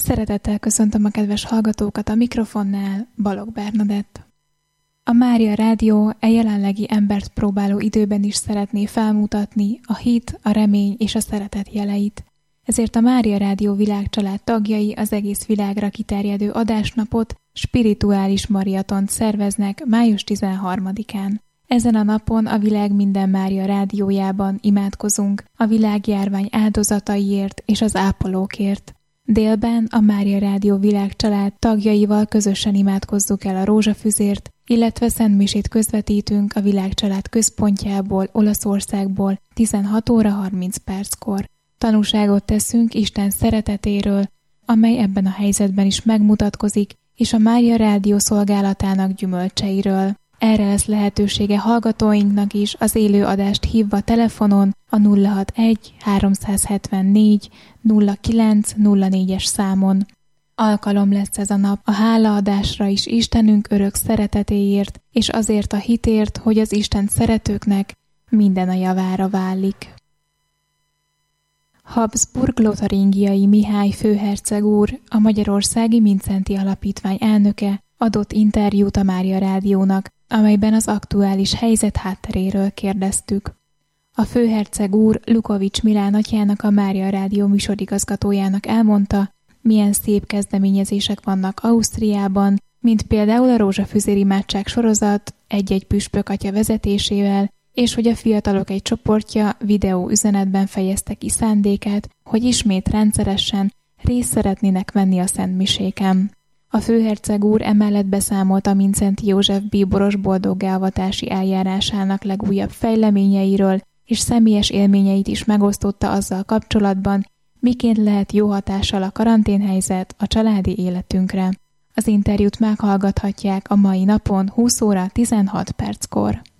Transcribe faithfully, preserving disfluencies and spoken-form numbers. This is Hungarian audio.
Szeretettel köszöntöm a kedves hallgatókat, a mikrofonnál Balogh Bernadett. A Mária Rádió e jelenlegi embert próbáló időben is szeretné felmutatni a hit, a remény és a szeretet jeleit. Ezért a Mária Rádió világcsalád tagjai az egész világra kiterjedő adásnapot, spirituális mariatont szerveznek május tizenharmadikán. Ezen a napon a világ minden Mária Rádiójában imádkozunk a világjárvány áldozataiért és az ápolókért. Délben a Mária Rádió világcsalád tagjaival közösen imádkozzuk el a rózsafüzért, illetve szentmisét közvetítünk a világcsalád központjából, Olaszországból tizenhat óra harminc perckor. Tanúságot teszünk Isten szeretetéről, amely ebben a helyzetben is megmutatkozik, és a Mária Rádió szolgálatának gyümölcseiről. Erre lesz lehetősége hallgatóinknak is az élő adást hívva telefonon a nulla hatvanegy háromszázhetvennégy nulla kilenc nulla négyes számon. Alkalom lesz ez a nap a hálaadásra is Istenünk örök szeretetéért, és azért a hitért, hogy az Istent szeretőknek minden a javára válik. Habsburg-Lotaringiai Mihály főherceg úr, a Magyarországi Mindszenty Alapítvány elnöke adott interjút a Mária Rádiónak, amelyben az aktuális helyzet hátteréről kérdeztük. A főherceg úr Lukovics Milán atyának, a Mária Rádió műsorigazgatójának elmondta, milyen szép kezdeményezések vannak Ausztriában, mint például a rózsafüzér imádság sorozat egy-egy püspök atya vezetésével, és hogy a fiatalok egy csoportja videó üzenetben fejezte ki szándékát, hogy ismét rendszeresen részt szeretnének venni a szentmiséken. A főherceg úr emellett beszámolt a Mindszenty József bíboros boldoggá-avatási eljárásának legújabb fejleményeiről, és személyes élményeit is megosztotta azzal kapcsolatban, miként lehet jó hatással a karanténhelyzet a családi életünkre. Az interjút meghallgathatják a mai napon húsz óra tizenhat perckor.